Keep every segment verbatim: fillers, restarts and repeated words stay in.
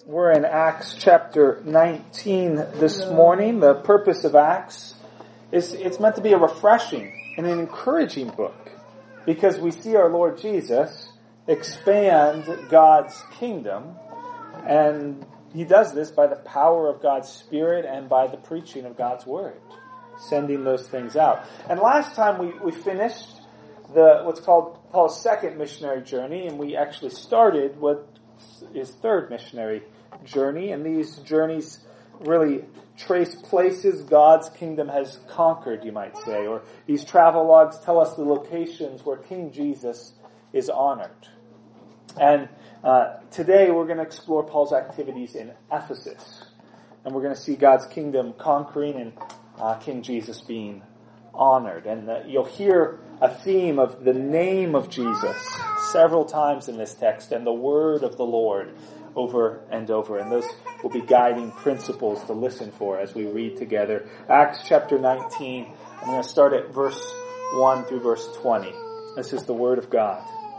We're in Acts chapter nineteen this morning. The purpose of Acts is it's meant to be a refreshing and an encouraging book because we see our Lord Jesus expand God's kingdom, and he does this by the power of God's Spirit and by the preaching of God's Word, sending those things out. And last time we, we finished the what's called Paul's second missionary journey, and we actually started what his third missionary journey, and these journeys really trace places God's kingdom has conquered, you might say, or these travel logs tell us the locations where King Jesus is honored. And uh, today we're going to explore Paul's activities in Ephesus, and we're going to see God's kingdom conquering and uh, King Jesus being honored. And uh, you'll hear a theme of the name of Jesus several times in this text, and the word of the Lord over and over. And those will be guiding principles to listen for as we read together. Acts chapter nineteen, I'm going to start at verse one through verse twenty. This is the word of God.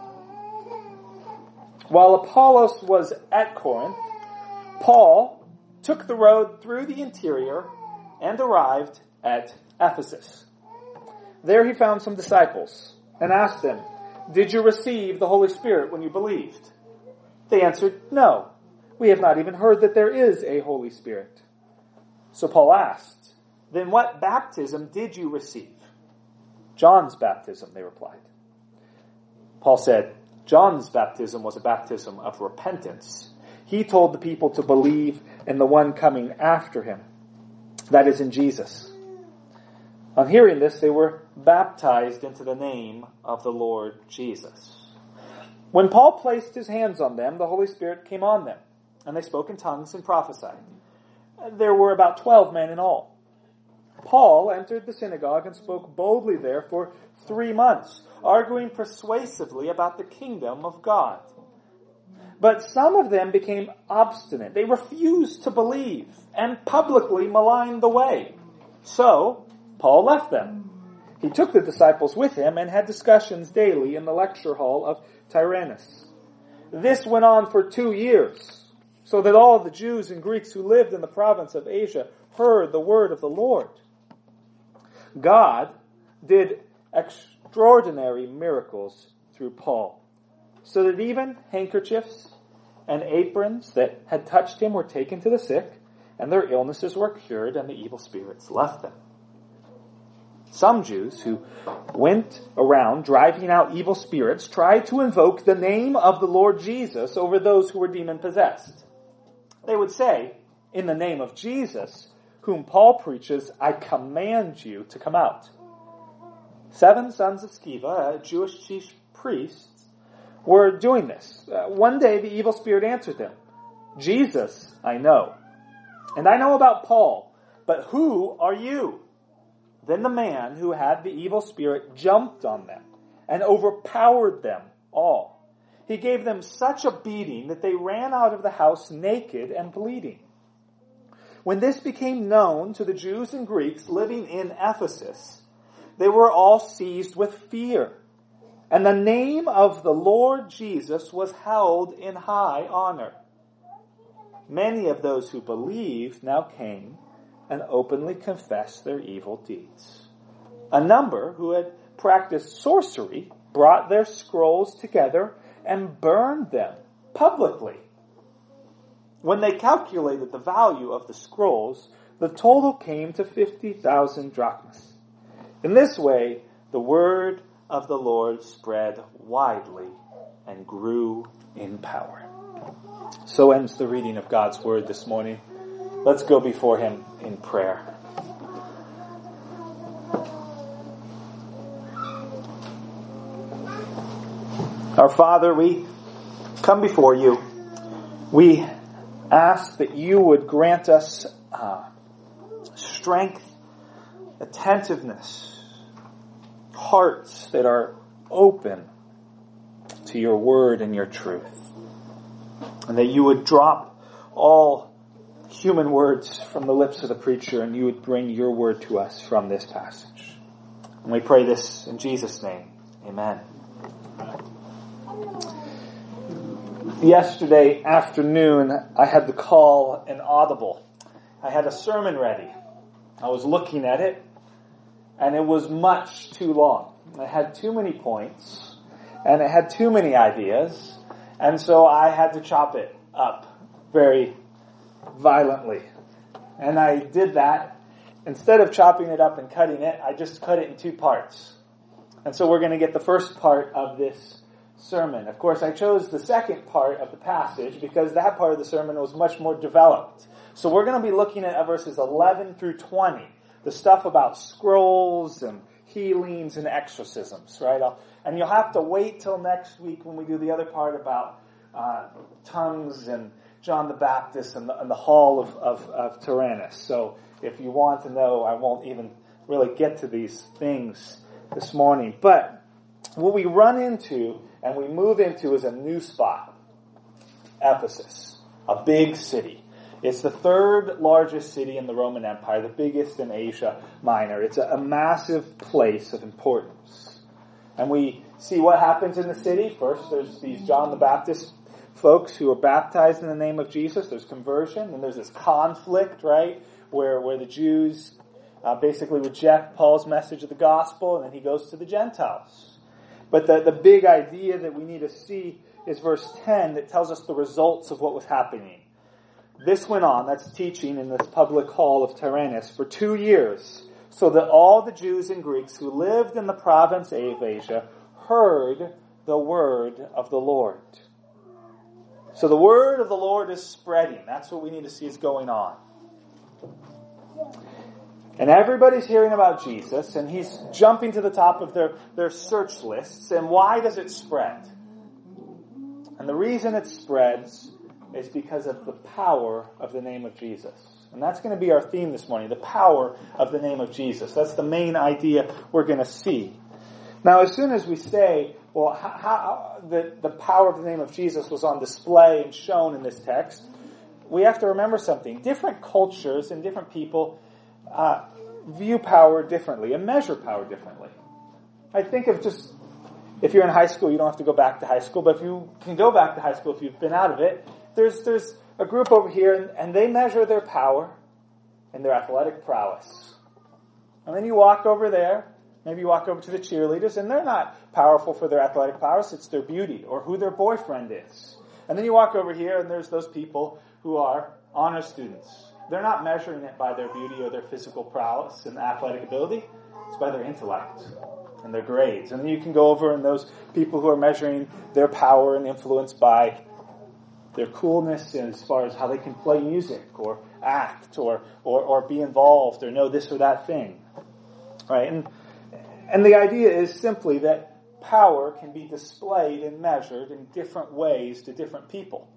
While Apollos was at Corinth, Paul took the road through the interior and arrived at Ephesus. There he found some disciples and asked them, "Did you receive the Holy Spirit when you believed?" They answered, "No, we have not even heard that there is a Holy Spirit." So Paul asked, "Then what baptism did you receive?" "John's baptism," they replied. Paul said, "John's baptism was a baptism of repentance. He told the people to believe in the one coming after him, that is, in Jesus." On hearing this, they were baptized into the name of the Lord Jesus. When Paul placed his hands on them, the Holy Spirit came on them, and they spoke in tongues and prophesied. There were about twelve men in all. Paul entered the synagogue and spoke boldly there for three months, arguing persuasively about the kingdom of God. But some of them became obstinate. They refused to believe and publicly maligned the way. So Paul left them. He took the disciples with him and had discussions daily in the lecture hall of Tyrannus. This went on for two years, so that all the Jews and Greeks who lived in the province of Asia heard the word of the Lord. God did extraordinary miracles through Paul, so that even handkerchiefs and aprons that had touched him were taken to the sick, and their illnesses were cured, and the evil spirits left them. Some Jews who went around driving out evil spirits tried to invoke the name of the Lord Jesus over those who were demon-possessed. They would say, "In the name of Jesus, whom Paul preaches, I command you to come out." Seven sons of Sceva, a Jewish chief priest, were doing this. Uh, one day the evil spirit answered them, "Jesus I know, and I know about Paul, but who are you?" Then the man who had the evil spirit jumped on them and overpowered them all. He gave them such a beating that they ran out of the house naked and bleeding. When this became known to the Jews and Greeks living in Ephesus, they were all seized with fear, and the name of the Lord Jesus was held in high honor. Many of those who believed now came and openly confessed their evil deeds. A number who had practiced sorcery brought their scrolls together and burned them publicly. When they calculated the value of the scrolls, the total came to fifty thousand drachmas. In this way, the word of the Lord spread widely and grew in power. So ends the reading of God's word this morning. Let's go before him in prayer. Our Father, we come before you. We ask that you would grant us uh, strength, attentiveness, hearts that are open to your word and your truth, and that you would drop all human words from the lips of the preacher, and you would bring your word to us from this passage. And we pray this in Jesus' name. Amen. Yesterday afternoon, I had to call an audible. I had a sermon ready. I was looking at it, and it was much too long. I had too many points, and it had too many ideas, and so I had to chop it up very violently. And I did that. Instead of chopping it up and cutting it, I just cut it in two parts. And so we're going to get the first part of this sermon. Of course, I chose the second part of the passage because that part of the sermon was much more developed. So we're going to be looking at verses eleven through twenty, the stuff about scrolls and healings and exorcisms, right? I'll, and you'll have to wait till next week when we do the other part about uh, tongues and John the Baptist and the, and the hall of, of, of Tyrannus. So if you want to know, I won't even really get to these things this morning. But what we run into and we move into is a new spot. Ephesus, a big city. It's the third largest city in the Roman Empire, the biggest in Asia Minor. It's a, a massive place of importance. And we see what happens in the city. First, there's these John the Baptist folks who are baptized in the name of Jesus. There's conversion, and there's this conflict, right, where, where the Jews uh, basically reject Paul's message of the gospel, and then he goes to the Gentiles. But the, the big idea that we need to see is verse ten that tells us the results of what was happening. This went on, that's teaching in this public hall of Tyrannus, for two years, so that all the Jews and Greeks who lived in the province of Asia heard the word of the Lord. So the word of the Lord is spreading. That's what we need to see is going on. And everybody's hearing about Jesus, and he's jumping to the top of their, their search lists. And why does it spread? And the reason it spreads is because of the power of the name of Jesus. And that's going to be our theme this morning, the power of the name of Jesus. That's the main idea we're going to see. Now, as soon as we say, well, how, how the, the power of the name of Jesus was on display and shown in this text, we have to remember something. Different cultures and different people uh, view power differently and measure power differently. I think of just, if you're in high school, you don't have to go back to high school, but if you can go back to high school if you've been out of it, there's there's a group over here, and, and they measure their power and their athletic prowess. And then you walk over there, maybe you walk over to the cheerleaders, and they're not powerful for their athletic prowess, it's their beauty or who their boyfriend is. And then you walk over here, and there's those people who are honor students. They're not measuring it by their beauty or their physical prowess and athletic ability. It's by their intellect and their grades. And then you can go over and those people who are measuring their power and influence by their coolness as far as how they can play music or act or, or, or be involved or know this or that thing. Right? And, and the idea is simply that power can be displayed and measured in different ways to different people.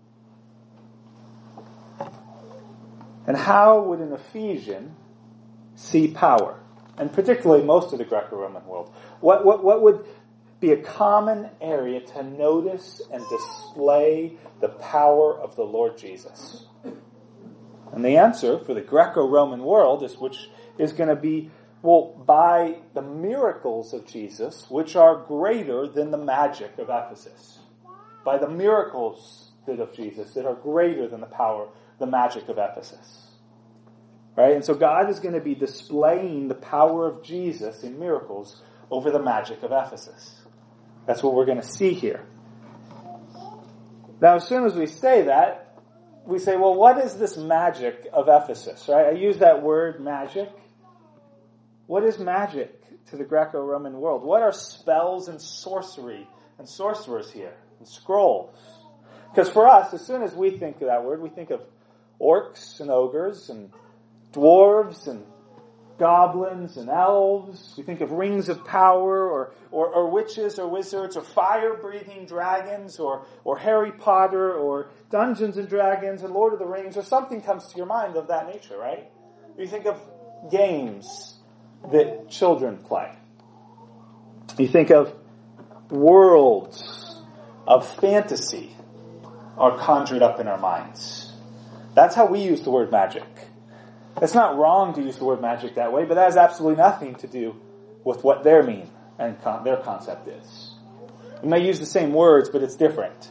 And how would an Ephesian see power? And particularly most of the Greco-Roman world. What, what, what would be a common area to notice and display the power of the Lord Jesus? And the answer for the Greco-Roman world is which is going to be, well, by the miracles of Jesus, which are greater than the magic of Ephesus. By the miracles of Jesus that are greater than the power, the magic of Ephesus. Right? And so God is going to be displaying the power of Jesus in miracles over the magic of Ephesus. That's what we're going to see here. Now, as soon as we say that, we say, well, what is this magic of Ephesus? Right? I use that word magic. What is magic to the Greco-Roman world? What are spells and sorcery and sorcerers here and scrolls? Because for us, as soon as we think of that word, we think of orcs and ogres and dwarves and goblins and elves. We think of rings of power or, or, or witches or wizards or fire-breathing dragons or, or Harry Potter or Dungeons and Dragons and Lord of the Rings, or something comes to your mind of that nature, right? You think of games that children play. You think of worlds of fantasy are conjured up in our minds. That's how we use the word magic. It's not wrong to use the word magic that way, but that has absolutely nothing to do with what their mean and con- their concept is. We may use the same words, but it's different.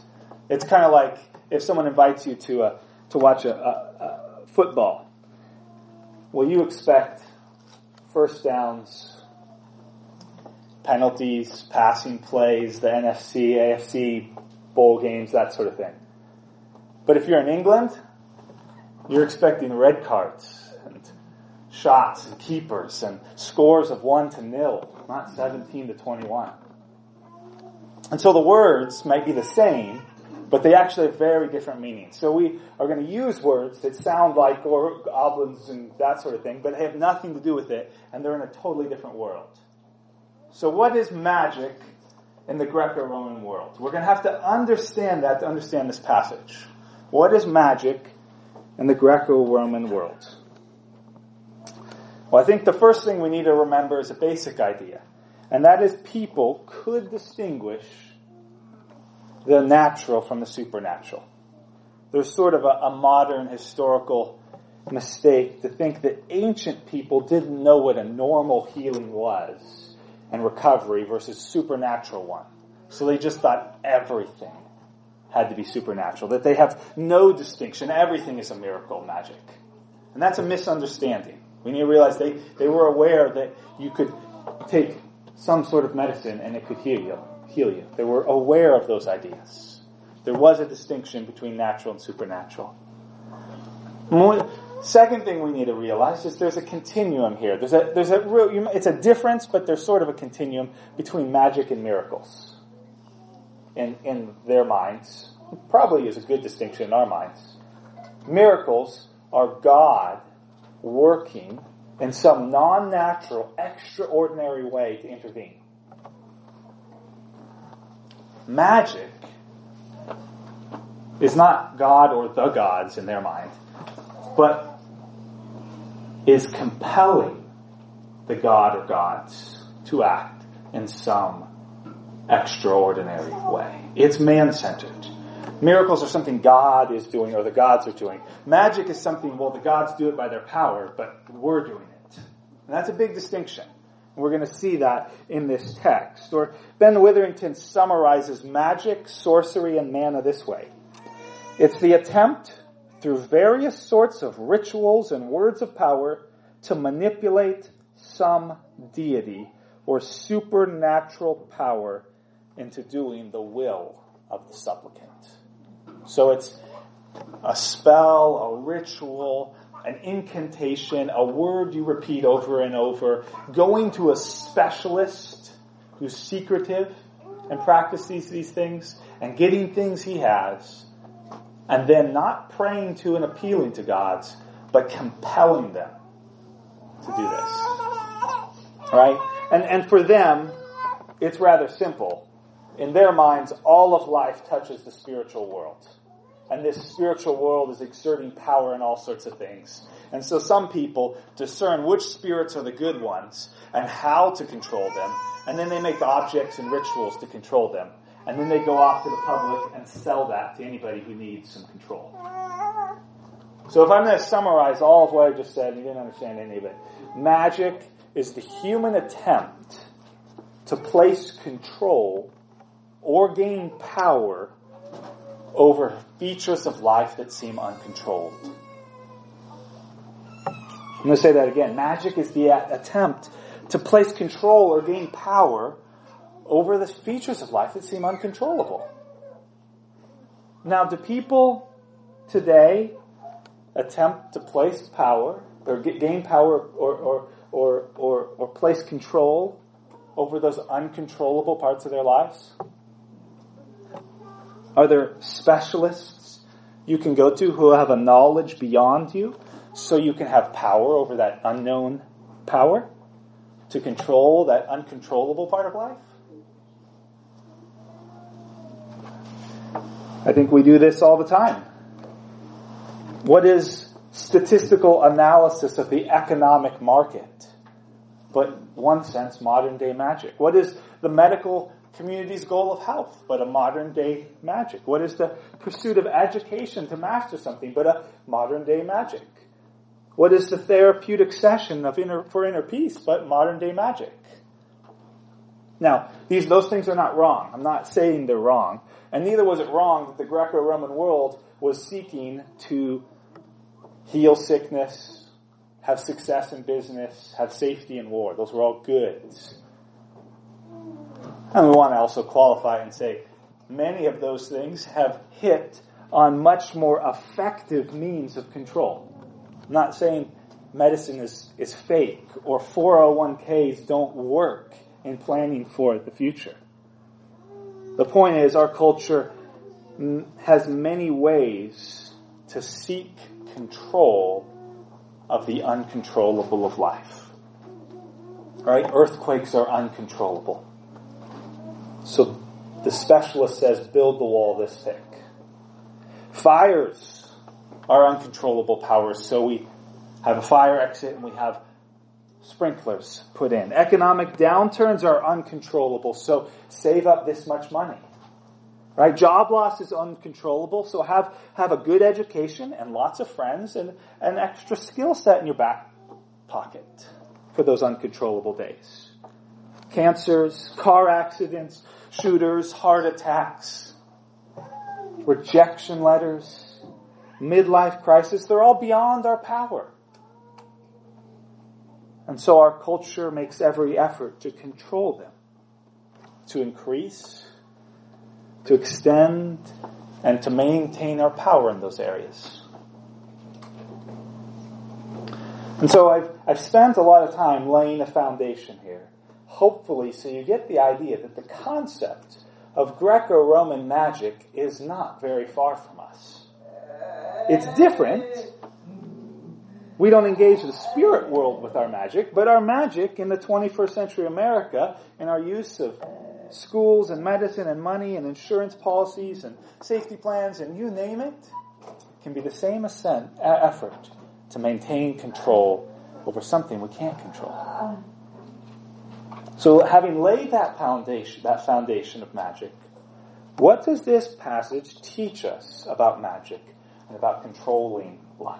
It's kind of like if someone invites you to a, to watch a, a, a football. Well, you expect first downs, penalties, passing plays, the N F C, A F C bowl games, that sort of thing. But if you're in England, you're expecting red cards and shots and keepers and scores of one to nil, not seventeen to twenty-one. And so the words might be the same, but they actually have very different meanings. So we are going to use words that sound like or goblins and that sort of thing, but they have nothing to do with it, and they're in a totally different world. So what is magic in the Greco-Roman world? We're going to have to understand that to understand this passage. What is magic in the Greco-Roman world? Well, I think the first thing we need to remember is a basic idea, and that is people could distinguish the natural from the supernatural. There's sort of a, a modern historical mistake to think that ancient people didn't know what a normal healing was and recovery versus supernatural one. So they just thought everything had to be supernatural, that they have no distinction. Everything is a miracle magic. And that's a misunderstanding. We need to realize they, they were aware that you could take some sort of medicine and it could heal you. Heal you. They were aware of those ideas. There was a distinction between natural and supernatural. More, second thing we need to realize is there's a continuum here. There's a there's a real, it's a difference, but there's sort of a continuum between magic and miracles. In in their minds, probably is a good distinction in our minds. Miracles are God working in some non-natural, extraordinary way to intervene. Magic is not God or the gods in their mind, but is compelling the God or gods to act in some extraordinary way. It's man-centered. Miracles are something God is doing or the gods are doing. Magic is something, well, the gods do it by their power, but we're doing it. And that's a big distinction. We're going to see that in this text. Or Ben Witherington summarizes magic, sorcery, and mana this way. It's the attempt, through various sorts of rituals and words of power, to manipulate some deity or supernatural power into doing the will of the supplicant. So it's a spell, a ritual, an incantation, a word you repeat over and over, going to a specialist who's secretive and practices these things, and getting things he has, and then not praying to and appealing to gods, but compelling them to do this. Right? And, and for them, it's rather simple. In their minds, all of life touches the spiritual world. And this spiritual world is exerting power in all sorts of things. And so some people discern which spirits are the good ones and how to control them. And then they make objects and rituals to control them. And then they go off to the public and sell that to anybody who needs some control. So if I'm going to summarize all of what I just said, and you didn't understand any of it, magic is the human attempt to place control or gain power over features of life that seem uncontrolled. I'm going to say that again. Magic is the attempt to place control or gain power over the features of life that seem uncontrollable. Now, do people today attempt to place power or gain power or or or or, or place control over those uncontrollable parts of their lives? Are there specialists you can go to who have a knowledge beyond you so you can have power over that unknown power to control that uncontrollable part of life? I think we do this all the time. What is statistical analysis of the economic market? But in one sense, modern day magic. What is the medical community's goal of health, but a modern day magic? What is the pursuit of education to master something, but a modern day magic? What is the therapeutic session of inner, for inner peace, but modern day magic? Now, these those things are not wrong. I'm not saying they're wrong. And neither was it wrong that the Greco-Roman world was seeking to heal sickness, have success in business, have safety in war. Those were all goods. And we want to also qualify and say many of those things have hit on much more effective means of control. I'm not saying medicine is, is fake or four oh one k's don't work in planning for the future. The point is, our culture has many ways to seek control of the uncontrollable of life. Right? Earthquakes are uncontrollable. So the specialist says, build the wall this thick. Fires are uncontrollable powers, so we have a fire exit and we have sprinklers put in. Economic downturns are uncontrollable, so save up this much money. Right? Job loss is uncontrollable, so have, have a good education and lots of friends and an extra skill set in your back pocket for those uncontrollable days. Cancers, car accidents, shooters, heart attacks, rejection letters, midlife crisis, they're all beyond our power. And so our culture makes every effort to control them, to increase, to extend, and to maintain our power in those areas. And so I've, I've spent a lot of time laying a foundation here, hopefully so you get the idea that the concept of Greco-Roman magic is not very far from us. It's different. We don't engage the spirit world with our magic, but our magic in the twenty-first century America, in our use of schools and medicine and money and insurance policies and safety plans and you name it, can be the same ascent, effort to maintain control over something we can't control. So having laid that foundation, that foundation of magic, what does this passage teach us about magic and about controlling life?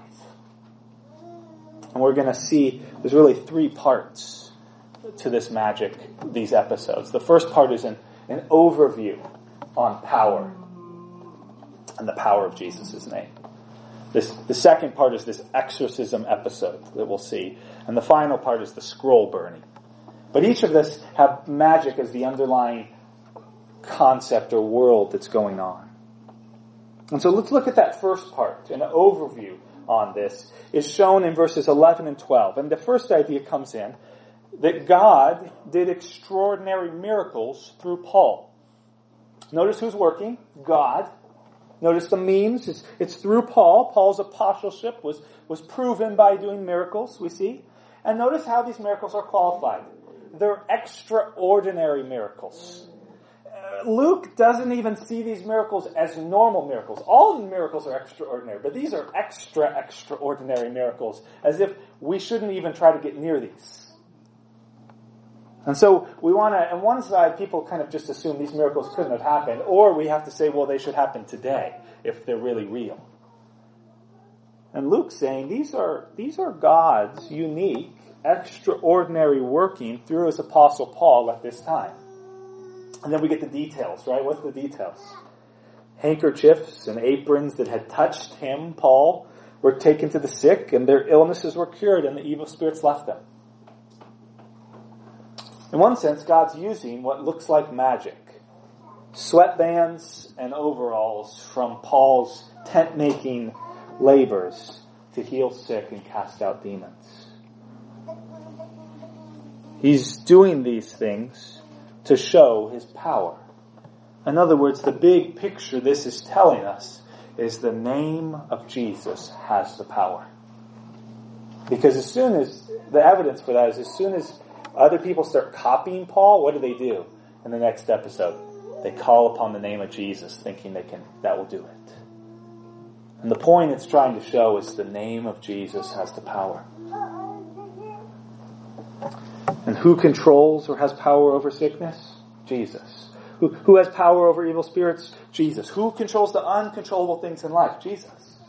And we're going to see there's really three parts to this magic, these episodes. The first part is an, an overview on power and the power of Jesus' name. This, the second part is this exorcism episode that we'll see. And the final part is the scroll burning. But each of this have magic as the underlying concept or world that's going on. And so let's look at that first part, an overview on this is shown in verses eleven and twelve. And the first idea comes in that God did extraordinary miracles through Paul. Notice who's working? God. Notice the means. It's, it's through Paul. Paul's apostleship was, was proven by doing miracles, we see. And notice how these miracles are qualified. They're extraordinary miracles. Luke doesn't even see these miracles as normal miracles. All the miracles are extraordinary, but these are extra, extraordinary miracles, as if we shouldn't even try to get near these. And so we want to, on one side, people kind of just assume these miracles couldn't have happened, or we have to say, well, they should happen today, if they're really real. And Luke's saying these are, these are God's unique, extraordinary working through his apostle Paul at this time. And then we get the details, right? What's the details? Handkerchiefs and aprons that had touched him, Paul, were taken to the sick, and their illnesses were cured, and the evil spirits left them. In one sense, God's using what looks like magic. Sweatbands and overalls from Paul's tent-making labors to heal sick and cast out demons. He's doing these things to show his power. In other words, the big picture this is telling us is the name of Jesus has the power. Because as soon as, the evidence for that is as soon as other people start copying Paul, what do they do in the next episode? They call upon the name of Jesus thinking they can, that will do it. And the point it's trying to show is the name of Jesus has the power. And who controls or has power over sickness? Jesus. Who, who has power over evil spirits? Jesus. Who controls the uncontrollable things in life? Jesus.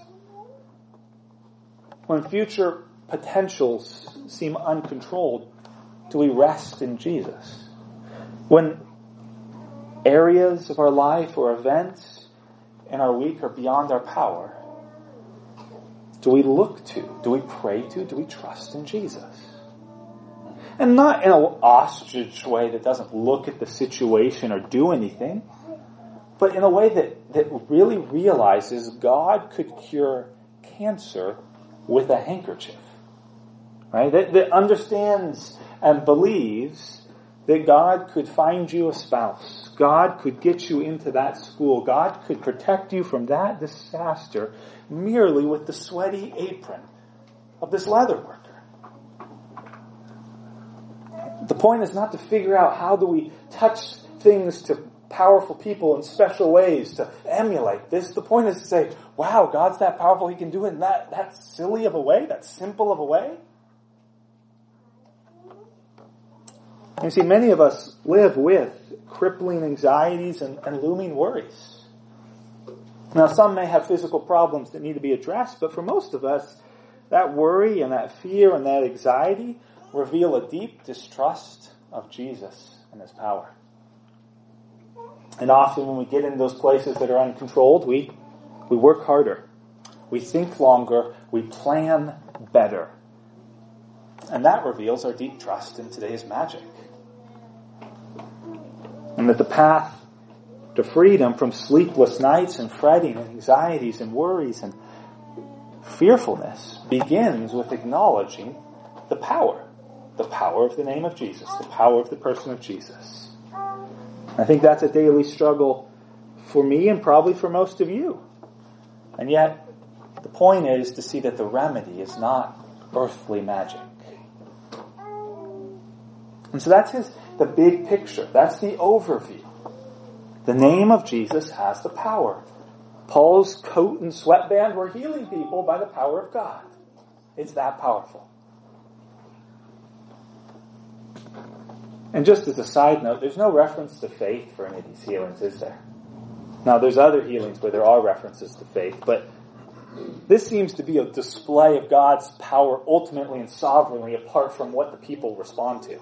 When future potentials seem uncontrolled, do we rest in Jesus? When areas of our life or events in our week are beyond our power, do we look to, do we pray to, do we trust in Jesus? And not in an ostrich way that doesn't look at the situation or do anything, but in a way that, that really realizes God could cure cancer with a handkerchief. Right? That, that understands and believes that God could find you a spouse. God could get you into that school. God could protect you from that disaster merely with the sweaty apron of this leather worker. The point is not to figure out how do we touch things to powerful people in special ways to emulate this. The point is to say, wow, God's that powerful, He can do it in that, that silly of a way, that simple of a way. And you see, many of us live with crippling anxieties and, and looming worries. Now, some may have physical problems that need to be addressed, but for most of us, that worry and that fear and that anxiety reveal a deep distrust of Jesus and His power. And often when we get in those places that are uncontrolled, we, we work harder. We think longer. We plan better. And that reveals our deep trust in today's magic. And that the path to freedom from sleepless nights and fretting and anxieties and worries and fearfulness begins with acknowledging the power. The power of the name of Jesus. The power of the person of Jesus. I think that's a daily struggle for me and probably for most of you. And yet, the point is to see that the remedy is not earthly magic. And so that's his, the big picture. That's the overview. The name of Jesus has the power. Paul's coat and sweatband were healing people by the power of God. It's that powerful. And just as a side note, there's no reference to faith for any of these healings, is there? Now, there's other healings where there are references to faith, but this seems to be a display of God's power ultimately and sovereignly apart from what the people respond to.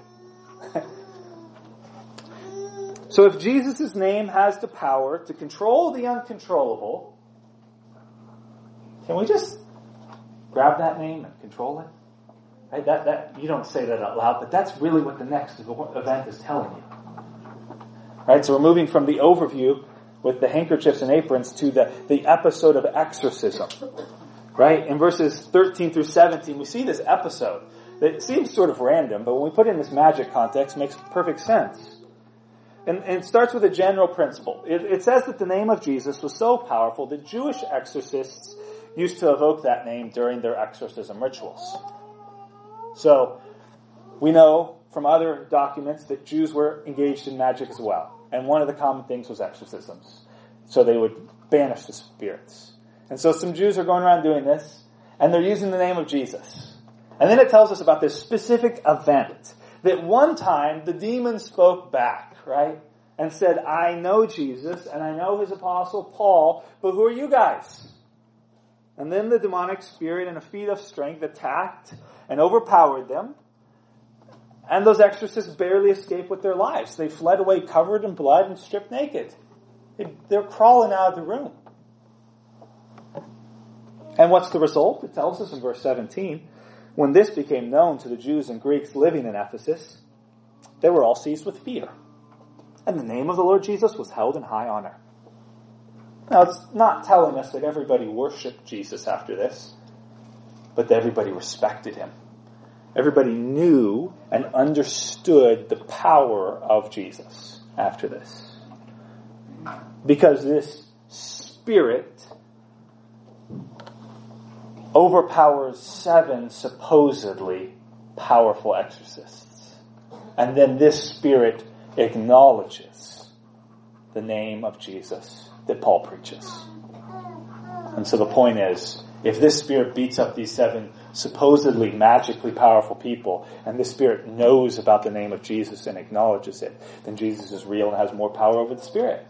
So if Jesus' name has the power to control the uncontrollable, can we just grab that name and control it? Right? That, that, you don't say that out loud, but that's really what the next event is telling you. Right? So we're moving from the overview with the handkerchiefs and aprons to the, the episode of exorcism. Right? In verses thirteen through seventeen, we see this episode that seems sort of random, but when we put it in this magic context, it makes perfect sense. And, and it starts with a general principle. It, it says that the name of Jesus was so powerful that Jewish exorcists used to evoke that name during their exorcism rituals. So, we know from other documents that Jews were engaged in magic as well. And one of the common things was exorcisms. So they would banish the spirits. And so some Jews are going around doing this, and they're using the name of Jesus. And then it tells us about this specific event. That one time, the demon spoke back, right? And said, I know Jesus, and I know his apostle Paul, but who are you guys? And then the demonic spirit, in a feat of strength, attacked and overpowered them. And those exorcists barely escaped with their lives. They fled away covered in blood and stripped naked. They're crawling out of the room. And what's the result? It tells us in verse seventeen. When this became known to the Jews and Greeks living in Ephesus, they were all seized with fear. And the name of the Lord Jesus was held in high honor. Now, it's not telling us that everybody worshipped Jesus after this, but that everybody respected him. Everybody knew and understood the power of Jesus after this. Because this spirit overpowers seven supposedly powerful exorcists. And then this spirit acknowledges the name of Jesus that Paul preaches. And so the point is, if this spirit beats up these seven supposedly magically powerful people, and this spirit knows about the name of Jesus and acknowledges it, then Jesus is real and has more power over the spirit.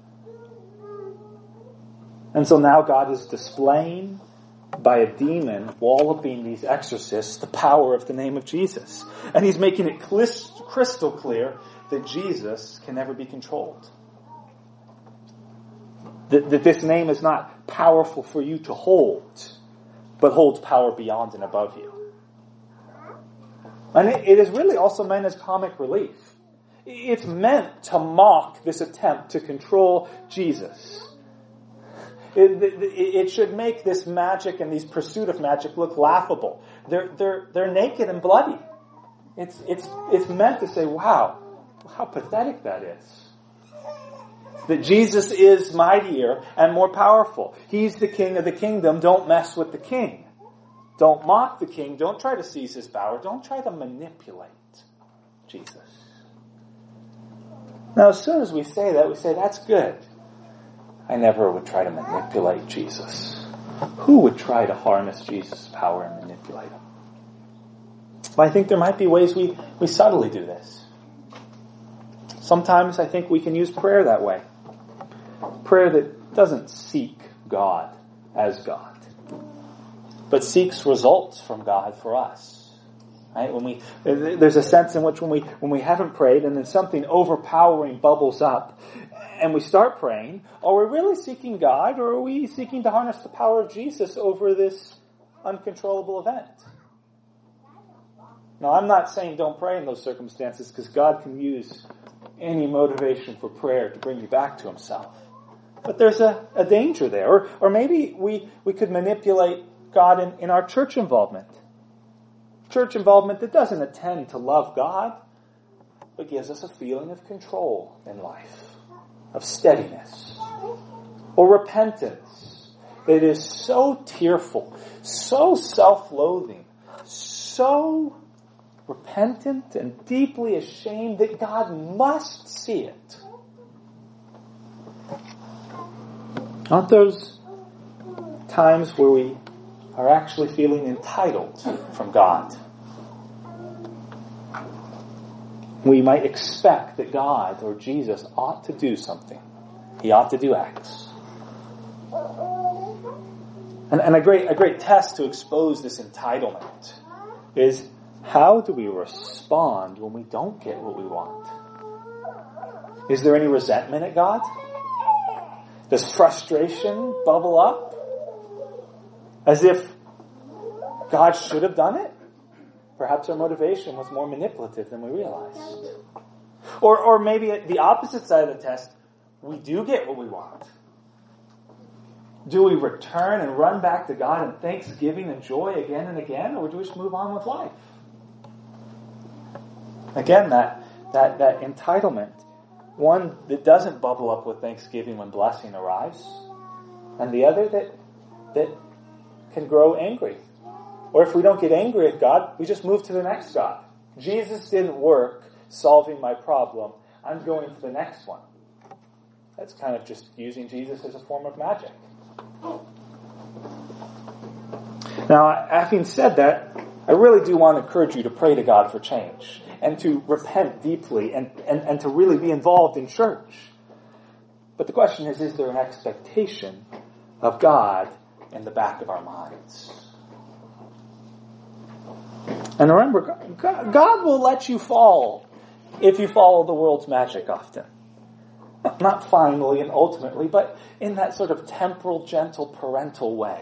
And so now God is displaying by a demon walloping these exorcists the power of the name of Jesus. And he's making it crystal clear that Jesus can never be controlled. That, that this name is not powerful for you to hold, but holds power beyond and above you. And it, it is really also meant as comic relief. It's meant to mock this attempt to control Jesus. It, it, it should make this magic and these pursuit of magic look laughable. They're, they're, they're naked and bloody. It's, it's, it's meant to say, wow, how pathetic that is. That Jesus is mightier and more powerful. He's the king of the kingdom. Don't mess with the king. Don't mock the king. Don't try to seize his power. Don't try to manipulate Jesus. Now, as soon as we say that, we say, that's good. I never would try to manipulate Jesus. Who would try to harness Jesus' power and manipulate him? But I think there might be ways we, we subtly do this. Sometimes I think we can use prayer that way. Prayer that doesn't seek God as God, but seeks results from God for us. Right? When we, there's a sense in which when we when we haven't prayed and then something overpowering bubbles up, and we start praying, are we really seeking God, or are we seeking to harness the power of Jesus over this uncontrollable event? Now, I'm not saying don't pray in those circumstances, because God can use any motivation for prayer to bring you back to himself. But there's a, a danger there. Or, or maybe we, we could manipulate God in, in our church involvement. Church involvement that doesn't attend to love God, but gives us a feeling of control in life, of steadiness, or repentance that is so tearful, so self-loathing, so repentant and deeply ashamed that God must see it. Aren't those times where we are actually feeling entitled from God? We might expect that God or Jesus ought to do something. He ought to do X. And, and a great a great test to expose this entitlement is, how do we respond when we don't get what we want? Is there any resentment at God? Does frustration bubble up? As if God should have done it? Perhaps our motivation was more manipulative than we realized. Or, or maybe at the opposite side of the test, we do get what we want. Do we return and run back to God in thanksgiving and joy again and again, or do we just move on with life? Again, that, that, that entitlement, one that doesn't bubble up with thanksgiving when blessing arrives, and the other that, that can grow angry. Or if we don't get angry at God, we just move to the next God. Jesus didn't work solving my problem. I'm going to the next one. That's kind of just using Jesus as a form of magic. Now, having said that, I really do want to encourage you to pray to God for change and to repent deeply and, and, and to really be involved in church. But the question is, is there an expectation of God in the back of our minds? And remember, God will let you fall if you follow the world's magic often. Not finally and ultimately, but in that sort of temporal, gentle, parental way.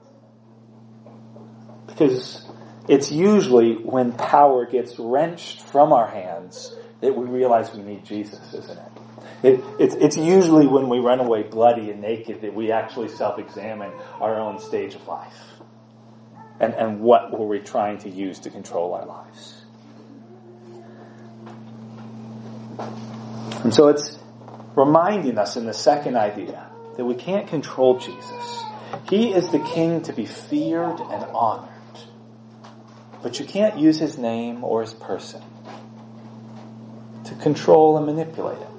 Because it's usually when power gets wrenched from our hands that we realize we need Jesus, isn't it? it it's, it's usually when we run away bloody and naked that we actually self-examine our own stage of life. And, and what were we trying to use to control our lives? And so it's reminding us in the second idea that we can't control Jesus. He is the king to be feared and honored. But you can't use his name or his person to control and manipulate him.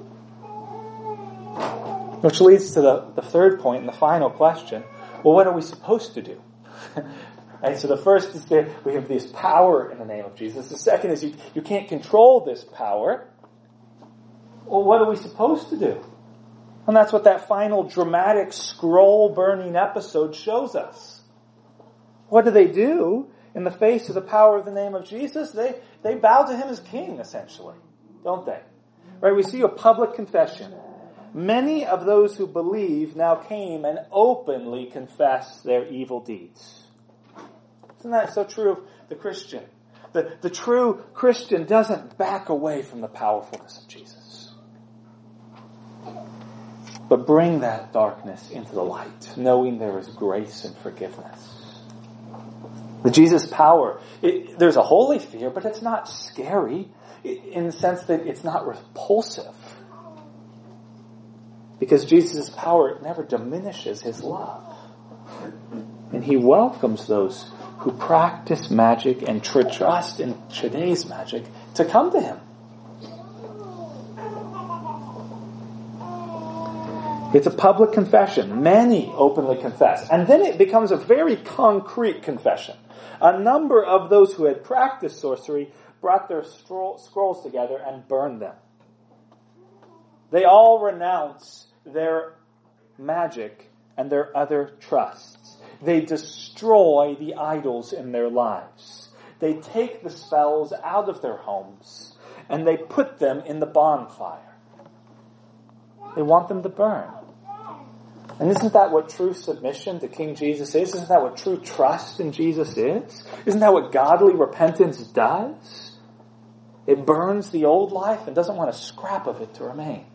Which leads to the, the third point and the final question. Well, what are we supposed to do? Right, so the first is that we have this power in the name of Jesus. The second is you, you can't control this power. Well, what are we supposed to do? And that's what that final dramatic scroll-burning episode shows us. What do they do in the face of the power of the name of Jesus? They, they bow to him as king, essentially, don't they? Right? We see a public confession. Many of those who believe now came and openly confessed their evil deeds. Isn't that so true of the Christian? The, the true Christian doesn't back away from the powerfulness of Jesus, but bring that darkness into the light, knowing there is grace and forgiveness. The Jesus power, it, there's a holy fear, but it's not scary in the sense that it's not repulsive. Because Jesus' power never diminishes his love. And he welcomes those who practice magic and tr- trust in today's magic to come to him. It's a public confession. Many openly confess. And then it becomes a very concrete confession. A number of those who had practiced sorcery brought their scroll- scrolls together and burned them. They all renounce their magic and their other trusts. They destroy the idols in their lives. They take the spells out of their homes and they put them in the bonfire. They want them to burn. And isn't that what true submission to King Jesus is? Isn't that what true trust in Jesus is? Isn't that what godly repentance does? It burns the old life and doesn't want a scrap of it to remain.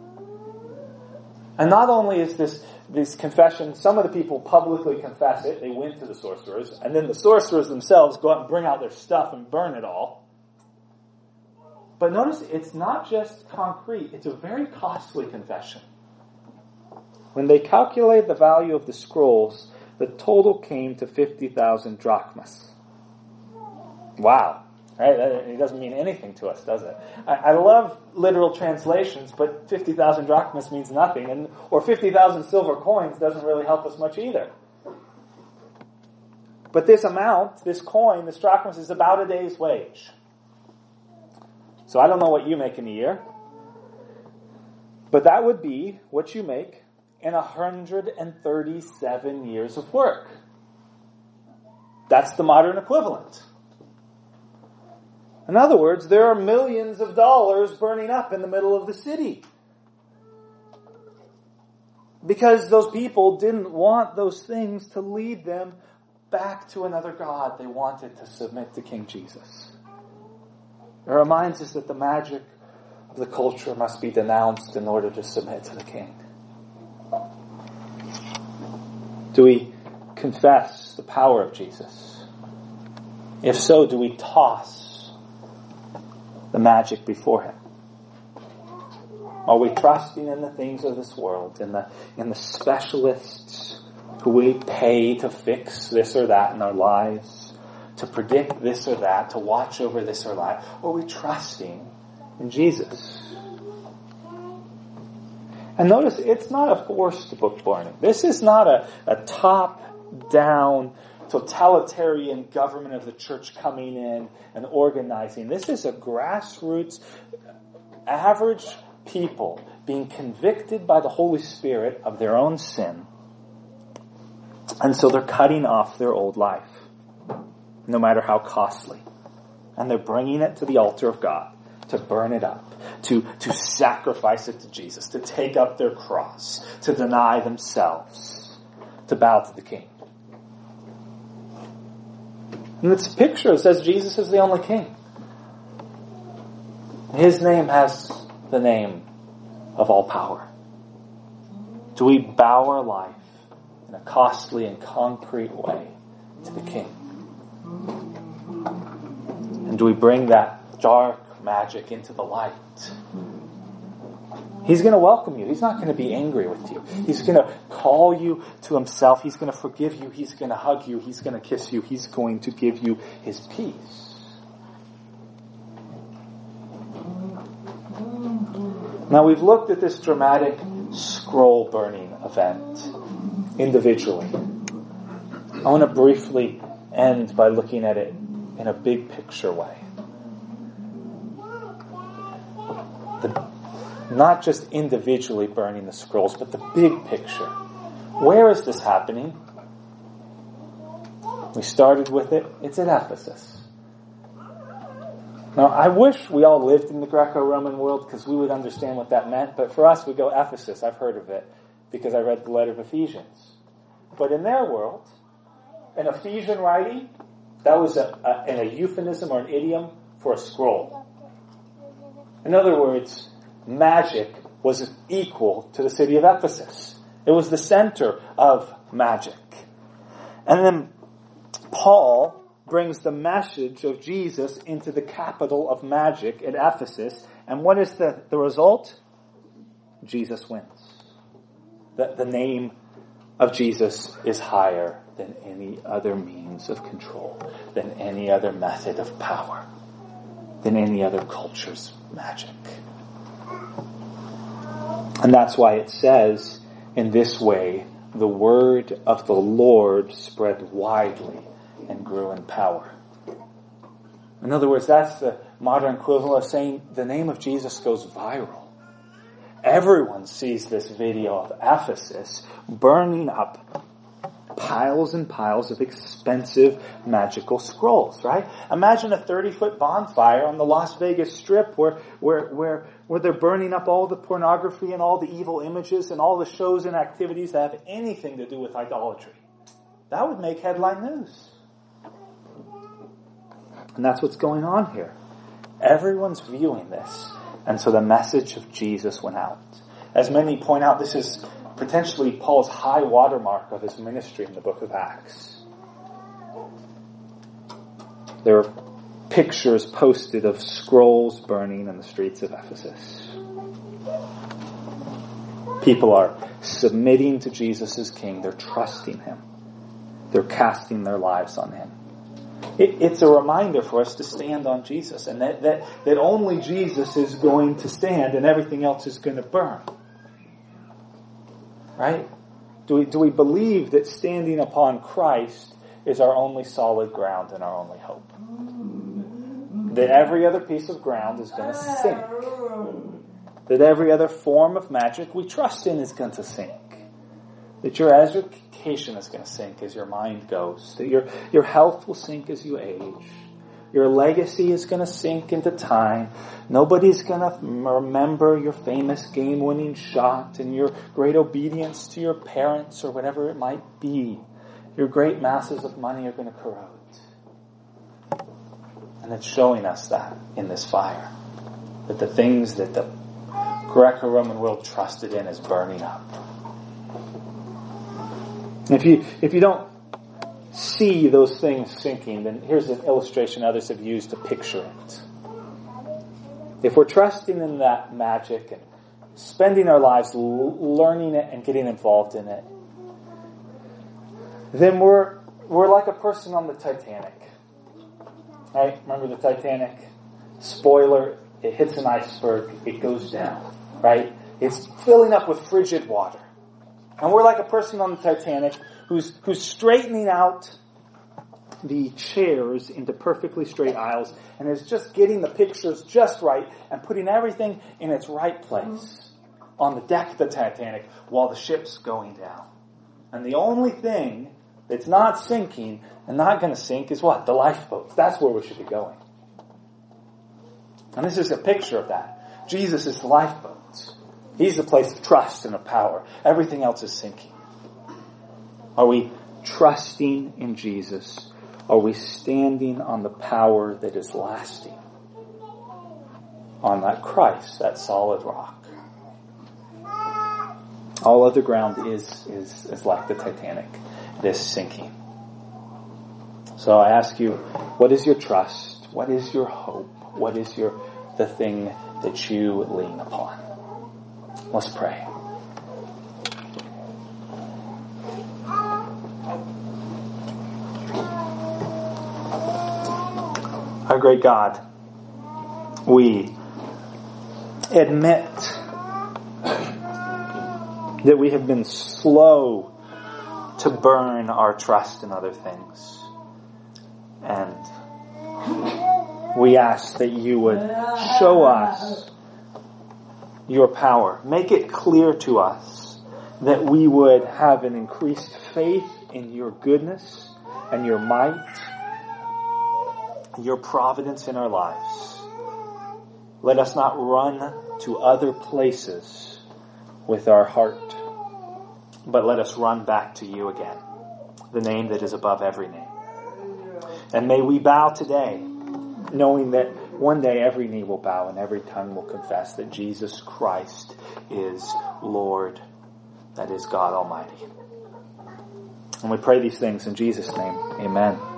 And not only is this, this confession, some of the people publicly confess it, they went to the sorcerers, and then the sorcerers themselves go out and bring out their stuff and burn it all. But notice, it's not just concrete, it's a very costly confession. When they calculated the value of the scrolls, the total came to fifty thousand drachmas. Wow. Right? It doesn't mean anything to us, does it? I, I love literal translations, but fifty thousand drachmas means nothing, and or fifty thousand silver coins doesn't really help us much either. But this amount, this coin, this drachmas, is about a day's wage. So I don't know what you make in a year, but that would be what you make in one hundred thirty-seven years of work. That's the modern equivalent. In other words, there are millions of dollars burning up in the middle of the city. Because those people didn't want those things to lead them back to another God. They wanted to submit to King Jesus. It reminds us that the magic of the culture must be denounced in order to submit to the King. Do we confess the power of Jesus? If so, do we toss the magic before him? Are we trusting in the things of this world, in the in the specialists who we pay to fix this or that in our lives, to predict this or that, to watch over this or that? Or are we trusting in Jesus? And notice, it's not a forced book burning. This is not a, a top-down, totalitarian government of the church coming in and organizing. This is a grassroots, average people being convicted by the Holy Spirit of their own sin. And so they're cutting off their old life, no matter how costly. And they're bringing it to the altar of God, to burn it up, to, to sacrifice it to Jesus, to take up their cross, to deny themselves, to bow to the King. And it's a picture that says Jesus is the only King. His name has the name of all power. Do we bow our life in a costly and concrete way to the King? And do we bring that dark magic into the light? He's going to welcome you. He's not going to be angry with you. He's going to call you to himself. He's going to forgive you. He's going to hug you. He's going to kiss you. He's going to give you his peace. Now we've looked at this dramatic scroll burning event individually. I want to briefly end by looking at it in a big picture way. The, not just individually burning the scrolls, but the big picture. Where is this happening? We started with it. It's at Ephesus. Now, I wish we all lived in the Greco-Roman world because we would understand what that meant. But for us, we go Ephesus. I've heard of it because I read the letter of Ephesians. But in their world, an Ephesian writing, that was a, a, a euphemism or an idiom for a scroll. In other words, magic was equal to the city of Ephesus. It was the center of magic. And then Paul brings the message of Jesus into the capital of magic at Ephesus. And what is the, the result? Jesus wins. The, the name of Jesus is higher than any other means of control, than any other method of power, than any other culture's magic. And that's why it says, in this way, the word of the Lord spread widely and grew in power. In other words, that's the modern equivalent of saying the name of Jesus goes viral. Everyone sees this video of Ephesus burning up piles and piles of expensive magical scrolls, right? Imagine a thirty-foot bonfire on the Las Vegas Strip where, where, where, where they're burning up all the pornography and all the evil images and all the shows and activities that have anything to do with idolatry. That would make headline news. And that's what's going on here. Everyone's viewing this. And so the message of Jesus went out. As many point out, this is potentially Paul's high watermark of his ministry in the book of Acts. There are pictures posted of scrolls burning in the streets of Ephesus. People are submitting to Jesus as King. They're trusting Him. They're casting their lives on Him. It, it's a reminder for us to stand on Jesus, and that, that, that only Jesus is going to stand and everything else is going to burn. Right? Do we, do we believe that standing upon Christ is our only solid ground and our only hope? That every other piece of ground is going to sink. That every other form of magic we trust in is going to sink. That your education is going to sink as your mind goes. That your, your health will sink as you age. Your legacy is going to sink into time. Nobody's going to remember your famous game-winning shot and your great obedience to your parents or whatever it might be. Your great masses of money are going to corrode. And it's showing us that in this fire. That the things that the Greco-Roman world trusted in is burning up. If you if you don't see those things sinking, then here's an illustration others have used to picture it. If we're trusting in that magic and spending our lives l- learning it and getting involved in it, then we're we're like a person on the Titanic. Right? Remember the Titanic? Spoiler, it hits an iceberg, it goes down. Right? It's filling up with frigid water. And we're like a person on the Titanic who's who's straightening out the chairs into perfectly straight aisles and is just getting the pictures just right and putting everything in its right place on the deck of the Titanic while the ship's going down. And the only thing that's not sinking and not going to sink is what? The lifeboats. That's where we should be going. And this is a picture of that. Jesus is the lifeboat. He's the place of trust and of power. Everything else is sinking. Are we trusting in Jesus? Are we standing on the power that is lasting? On that Christ, that solid rock. All other ground is, is, is like the Titanic. It is sinking. So I ask you, what is your trust? What is your hope? What is your the thing that you lean upon? Let's pray. Our great God, we admit that we have been slow to burn our trust in other things. And we ask that you would show us your power. Make it clear to us that we would have an increased faith in your goodness and your might, your providence in our lives. Let us not run to other places with our heart, but let us run back to you again, the name that is above every name. And may we bow today, knowing that one day every knee will bow and every tongue will confess that Jesus Christ is Lord, that is God Almighty. And we pray these things in Jesus' name. Amen.